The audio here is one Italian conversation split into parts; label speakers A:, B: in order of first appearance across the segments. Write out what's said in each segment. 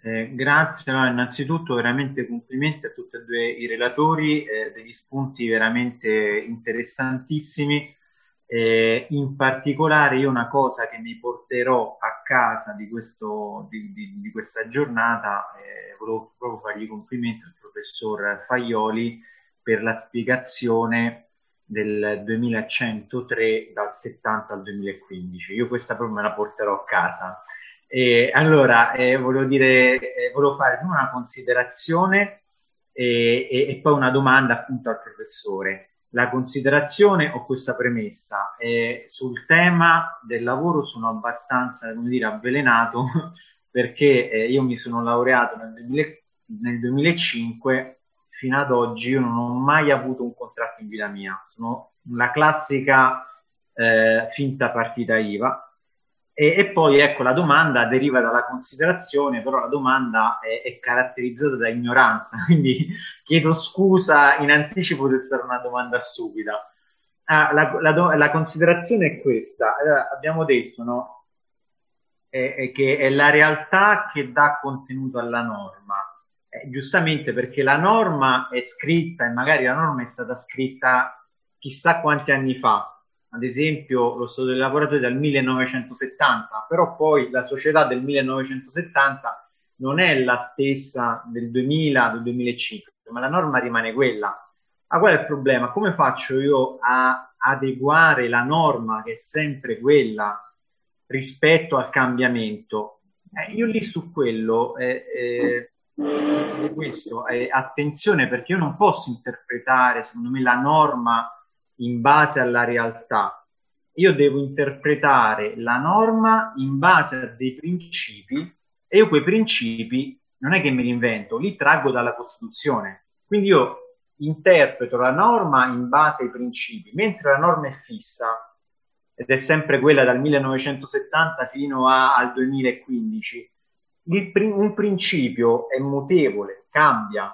A: Grazie. Allora, innanzitutto veramente complimenti a tutti e due i relatori, degli spunti veramente interessantissimi. In particolare io una cosa che mi porterò a casa di questa giornata, volevo proprio fargli i complimenti al professor Faioli per la spiegazione del 2103 dal 70 al 2015. Io questa proprio me la porterò a casa. Allora, volevo fare prima una considerazione e poi una domanda appunto al professore. La considerazione o questa premessa sul tema del lavoro sono abbastanza, come dire, avvelenato perché io mi sono laureato nel 2005, fino ad oggi io non ho mai avuto un contratto in vita mia, sono la classica finta partita IVA. E poi ecco, la domanda deriva dalla considerazione, però la domanda è caratterizzata da ignoranza, quindi chiedo scusa in anticipo se sarà una domanda stupida. La considerazione è questa. Allora, abbiamo detto, no? Che è la realtà che dà contenuto alla norma. Giustamente perché la norma è scritta e magari la norma è stata scritta chissà quanti anni fa, ad esempio lo Stato dei lavoratori del 1970, però poi la società del 1970 non è la stessa del 2000, del 2005, ma la norma rimane quella. Ma qual è il problema? Come faccio io a adeguare la norma che è sempre quella rispetto al cambiamento? Io lì su quello, questo, attenzione perché io non posso interpretare, secondo me, la norma in base alla realtà. Io devo interpretare la norma in base a dei principi e io quei principi non è che me li invento, li traggo dalla Costituzione. Quindi io interpreto la norma in base ai principi, mentre la norma è fissa ed è sempre quella dal 1970 fino al 2015. Un principio è mutevole, cambia,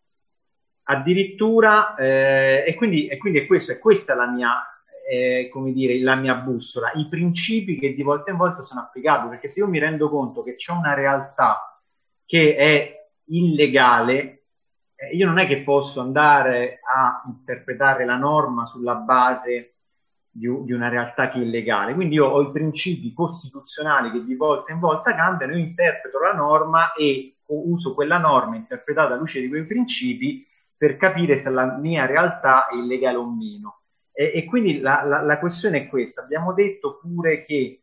A: addirittura e quindi è questa la mia come dire, la mia bussola, i principi che di volta in volta sono applicabili, perché se io mi rendo conto che c'è una realtà che è illegale, io non è che posso andare a interpretare la norma sulla base di una realtà che è illegale. Quindi io ho i principi costituzionali che di volta in volta cambiano, io interpreto la norma e uso quella norma interpretata alla luce di quei principi per capire se la mia realtà è illegale o meno. E quindi la questione è questa. Abbiamo detto pure che,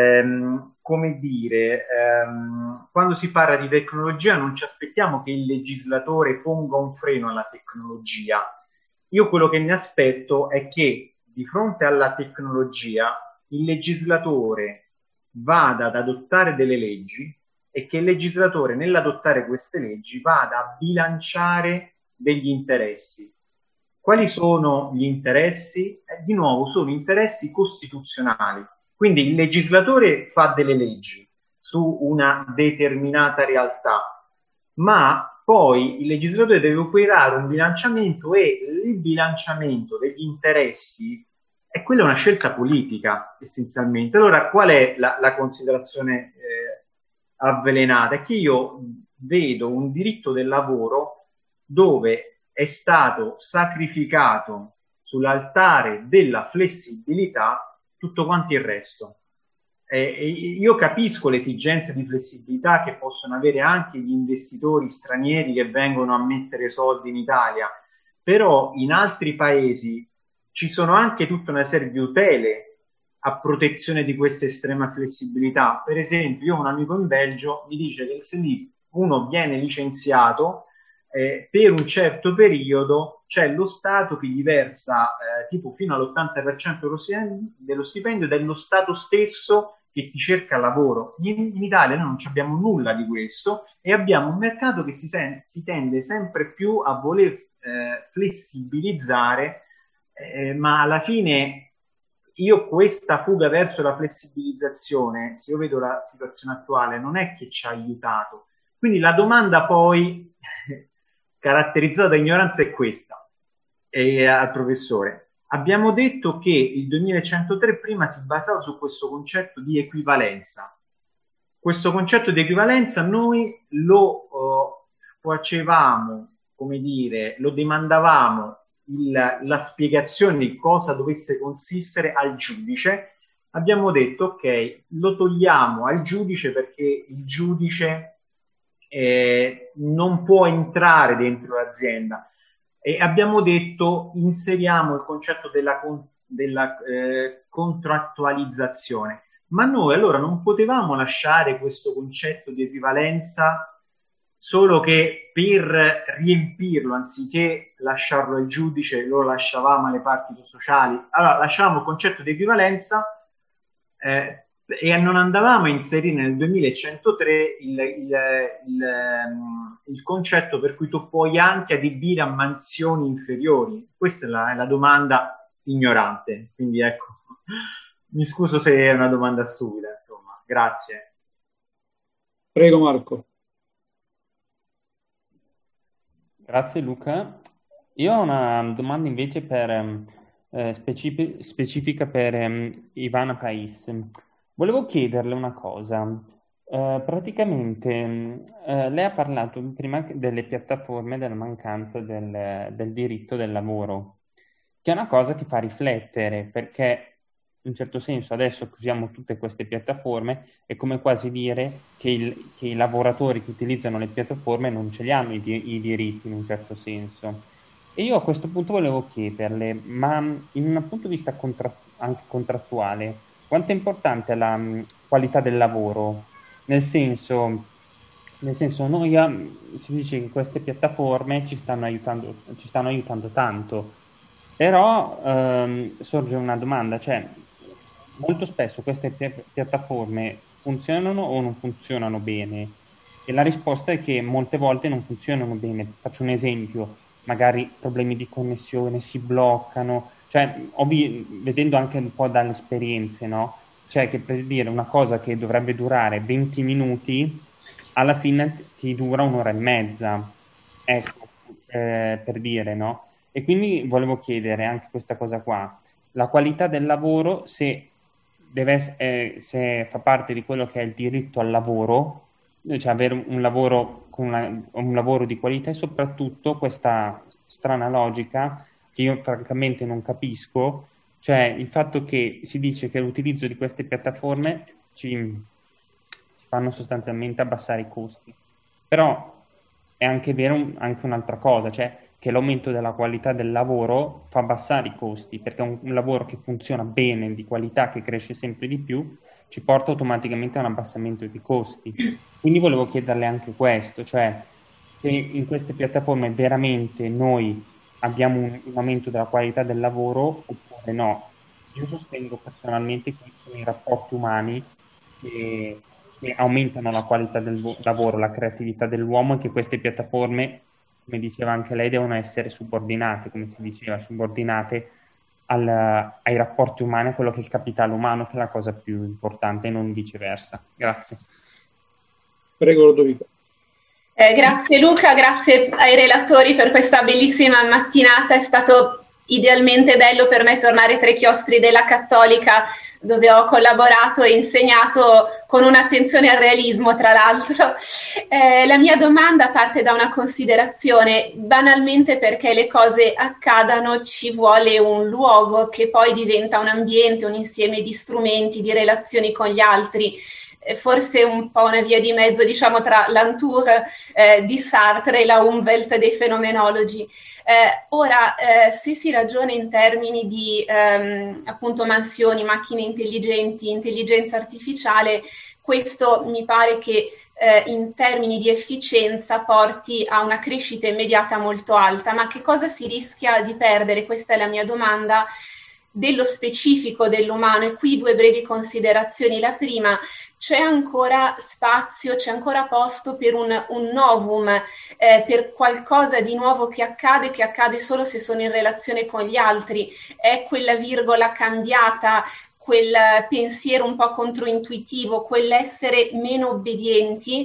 A: come dire, quando si parla di tecnologia non ci aspettiamo che il legislatore ponga un freno alla tecnologia. Io quello che mi aspetto è che di fronte alla tecnologia il legislatore vada ad adottare delle leggi e che il legislatore nell'adottare queste leggi vada a bilanciare degli interessi. Quali sono gli interessi? Di nuovo, sono interessi costituzionali. Quindi il legislatore fa delle leggi su una determinata realtà, ma poi il legislatore deve operare un bilanciamento e il bilanciamento degli interessi è quella una scelta politica, essenzialmente. Allora, qual è la considerazione avvelenata? È che io vedo un diritto del lavoro dove è stato sacrificato sull'altare della flessibilità tutto quanto il resto. Io capisco le esigenze di flessibilità che possono avere anche gli investitori stranieri che vengono a mettere soldi in Italia, però in altri paesi ci sono anche tutta una serie di tutele a protezione di questa estrema flessibilità. Per esempio, io ho un amico in Belgio, mi dice che se lì uno viene licenziato per un certo periodo c'è lo Stato che gli versa tipo fino all'80% dello stipendio ed è lo Stato stesso che ti cerca lavoro. In Italia noi non abbiamo nulla di questo e abbiamo un mercato che si tende sempre più a voler flessibilizzare, ma alla fine io questa fuga verso la flessibilizzazione, se io vedo la situazione attuale, non è che ci ha aiutato. Quindi la domanda poi caratterizzata da ignoranza è questa, al professore. Abbiamo detto che il 2103 prima si basava su questo concetto di equivalenza. questo concetto di equivalenza noi lo facevamo, come dire, lo demandavamo la spiegazione di cosa dovesse consistere al giudice. Abbiamo detto, ok, lo togliamo al giudice perché il giudice non può entrare dentro l'azienda. E abbiamo detto, inseriamo il concetto della contrattualizzazione. Ma noi allora non potevamo lasciare questo concetto di equivalenza, solo che per riempirlo, anziché lasciarlo al giudice, lo lasciavamo alle parti sociali. Allora lasciavamo il concetto di equivalenza e non andavamo a inserire nel 2103 il concetto per cui tu puoi anche adibire a mansioni inferiori. Questa è la domanda ignorante, quindi ecco, mi scuso se è una domanda stupida, insomma, grazie.
B: Prego Marco.
C: Grazie Luca. Io ho una domanda invece specifica per Ivana Pais. Volevo chiederle una cosa. Praticamente lei ha parlato prima delle piattaforme, della mancanza del diritto del lavoro, che è una cosa che fa riflettere, perché in un certo senso adesso che usiamo tutte queste piattaforme è come quasi dire che i lavoratori che utilizzano le piattaforme non ce li hanno i diritti in un certo senso. E io a questo punto volevo chiederle, ma in un punto di vista anche contrattuale, quanto è importante la qualità del lavoro? Nel senso si dice che queste piattaforme ci stanno aiutando tanto, però sorge una domanda, cioè molto spesso queste piattaforme funzionano o non funzionano bene? E la risposta è che molte volte non funzionano bene. Faccio un esempio, magari problemi di connessione, si bloccano, cioè vedendo anche un po' dalle esperienze, no? Cioè che per dire una cosa che dovrebbe durare 20 minuti, alla fine ti dura un'ora e mezza, ecco, per dire, no? E quindi volevo chiedere anche questa cosa qua, la qualità del lavoro, se fa parte di quello che è il diritto al lavoro, cioè avere un lavoro un lavoro di qualità, e soprattutto questa strana logica che io francamente non capisco, cioè il fatto che si dice che l'utilizzo di queste piattaforme ci fanno sostanzialmente abbassare i costi, però è anche vero anche un'altra cosa, cioè che l'aumento della qualità del lavoro fa abbassare i costi, perché un lavoro che funziona bene, di qualità, che cresce sempre di più, ci porta automaticamente a un abbassamento di costi. Quindi volevo chiederle anche questo, cioè se in queste piattaforme veramente noi abbiamo un aumento della qualità del lavoro oppure no. Io sostengo personalmente che sono i rapporti umani che aumentano la qualità del lavoro, la creatività dell'uomo, e che queste piattaforme, come diceva anche lei, devono essere subordinate, come si diceva, subordinate ai rapporti umani, a quello che è il capitale umano, che è la cosa più importante, e non viceversa. Grazie.
B: Prego Lodovico.
D: Grazie Luca, grazie ai relatori per questa bellissima mattinata. È stato idealmente bello per me tornare tra i chiostri della Cattolica, dove ho collaborato e insegnato con un'attenzione al realismo, tra l'altro. La mia domanda parte da una considerazione: banalmente, perché le cose accadano ci vuole un luogo che poi diventa un ambiente, un insieme di strumenti, di relazioni con gli altri. Forse un po' una via di mezzo, diciamo, tra l'Entour di Sartre e la Umwelt dei fenomenologi. Ora, se si ragiona in termini di appunto mansioni, macchine intelligenti, intelligenza artificiale, questo mi pare che in termini di efficienza porti a una crescita immediata molto alta. Ma che cosa si rischia di perdere? Questa è la mia domanda, dello specifico dell'umano. E qui due brevi considerazioni. La prima: c'è ancora spazio, c'è ancora posto per un novum, per qualcosa di nuovo che accade solo se sono in relazione con gli altri? È quella virgola cambiata, quel pensiero un po' controintuitivo, quell'essere meno obbedienti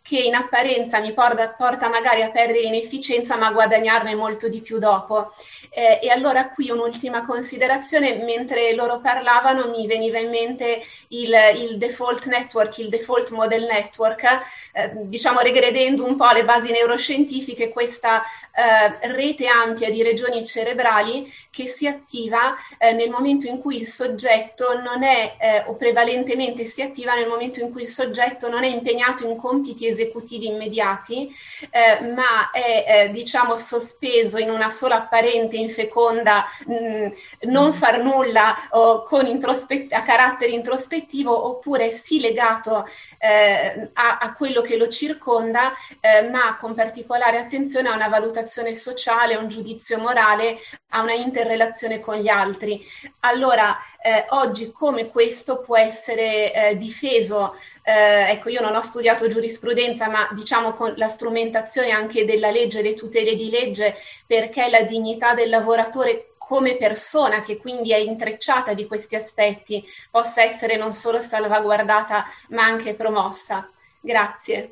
D: che in apparenza mi porta magari a perdere in efficienza, ma a guadagnarne molto di più dopo. E allora qui un'ultima considerazione: mentre loro parlavano mi veniva in mente il default network, il default model network, diciamo regredendo un po' le basi neuroscientifiche, questa rete ampia di regioni cerebrali che si attiva nel momento in cui il soggetto non è, o prevalentemente si attiva nel momento in cui il soggetto non è impegnato in compiti esecutivi immediati, ma è diciamo sospeso in una sola apparente infeconda non far nulla o con a carattere introspettivo, oppure sì legato a quello che lo circonda, ma con particolare attenzione a una valutazione sociale, a un giudizio morale, a una interrelazione con gli altri. Allora, oggi come questo può essere difeso? Ecco, io non ho studiato giurisprudenza, ma diciamo con la strumentazione anche della legge, le tutele di legge, perché la dignità del lavoratore come persona, che quindi è intrecciata di questi aspetti, possa essere non solo salvaguardata, ma anche promossa. Grazie.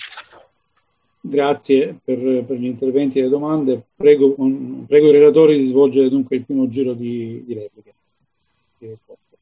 B: Grazie per gli interventi e le domande. Prego i relatori di svolgere dunque il primo giro di repliche. Di risposte.